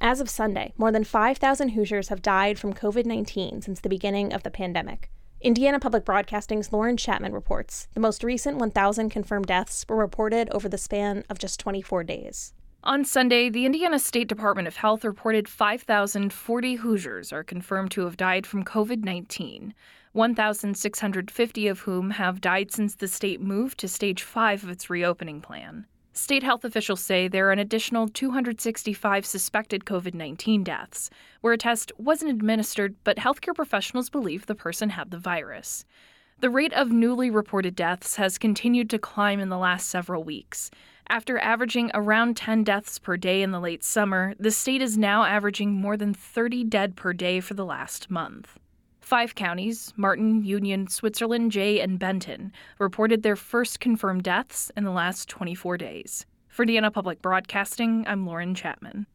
As of Sunday, more than 5,000 Hoosiers have died from COVID-19 since the beginning of the pandemic. Indiana Public Broadcasting's Lauren Chapman reports the most recent 1,000 confirmed deaths were reported over the span of just 24 days. On Sunday, the Indiana State Department of Health reported 5,040 Hoosiers are confirmed to have died from COVID-19, 1,650 of whom have died since the state moved to Stage 5 of its reopening plan. State health officials say there are an additional 265 suspected COVID-19 deaths, where a test wasn't administered, but healthcare professionals believe the person had the virus. The rate of newly reported deaths has continued to climb in the last several weeks. After averaging around 10 deaths per day in the late summer, the state is now averaging more than 30 dead per day for the last month. 5 counties, Martin, Union, Switzerland, Jay, and Benton, reported their first confirmed deaths in the last 24 days. For Indiana Public Broadcasting, I'm Lauren Chapman.